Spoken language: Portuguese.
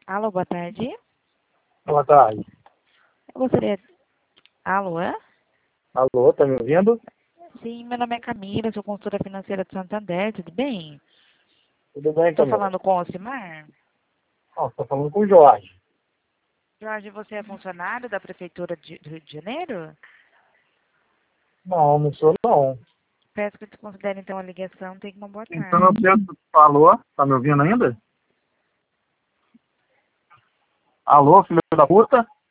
Alô, boa tarde. Boa tarde. Eu gostaria... Alô, é? Alô, tá me ouvindo? Sim, meu nome é Camila, sou consultora financeira de Santander, tudo bem? Tudo bem, Estou Camila? falando com o Ocimar. Não, tô falando com o Jorge. Jorge, você é funcionário da Prefeitura do Rio de Janeiro? Não, não sou não. Peço que tu considere então a ligação. Tenha uma boa Então, tarde. alô, tá me ouvindo ainda? Alô, filho da puta?